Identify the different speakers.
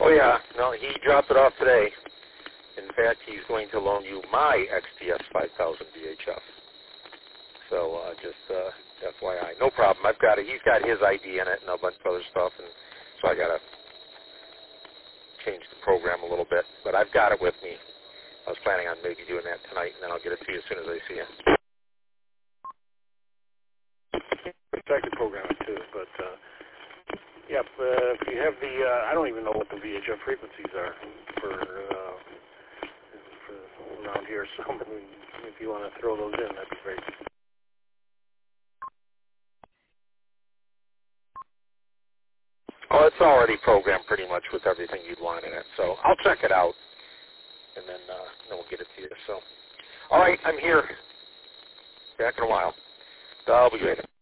Speaker 1: Oh, yeah. No, he dropped it off today. In fact, he's going to loan you my XPS 5000 VHF. So just FYI. No problem. I've got it. He's got his ID in it and a bunch of other stuff, and so I got to change the program a little bit. But I've got it with me. I was planning on maybe doing that tonight, and then I'll get it to you as soon as I see it.
Speaker 2: I could program it too, but if you have the, I don't even know what the VHF frequencies are for around here, so if you want to throw those in, that'd be great.
Speaker 1: Oh, it's already programmed pretty much with everything you'd want in it, so I'll check it out, and then we'll get it to you. So, all right, I'm here. Back in a while. I'll be great.